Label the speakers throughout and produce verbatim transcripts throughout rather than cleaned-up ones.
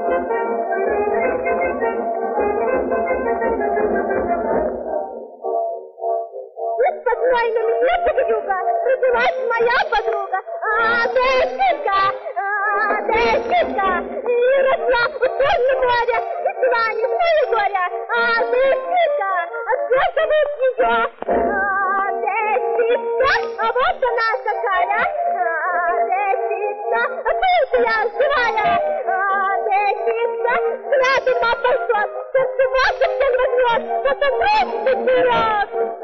Speaker 1: Спокойно, мне подруга, родилась моя подруга, а Десика, а Десика, и росла у Черного моря, и шла не знаю горя, а Десика, а все зовут ее, а Десика, а вот она какая, а Десика, а ты я живая, а Десика, взглядом обожжет, сердце ваше все возьмет, потом вместе вперед.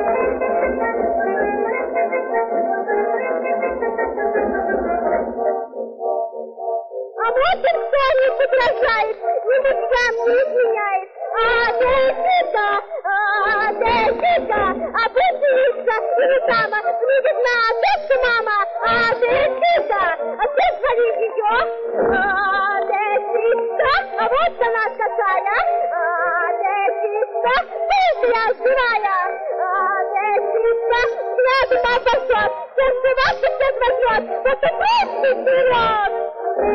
Speaker 1: А вот он не подражает, ни мужьям не изменяет. А Десика, а Десика, а пустится и не сама, не видна только мама. А Десика, а ты звали ее. А Десика, а вот она какая. А Десика, ты я живая. А Десика, взглядом обожжет, сердце ваше все возьмет, потом вместе вперед.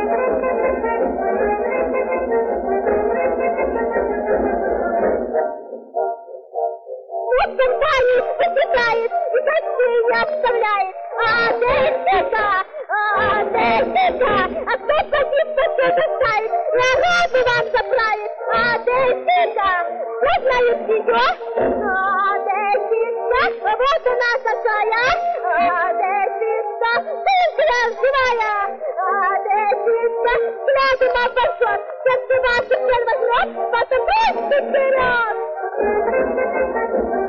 Speaker 1: Вот компании посекает и гостей не обставляет. А Десика, а Десика, а кто погиб, то все доставит, народу вам заправит. А Десика, кто знает ее? А Десика, вот она какая. А Десика, ты живая. А Десика, взглядом обожжет, сердце ваше все возьмет, потом вместе вперед.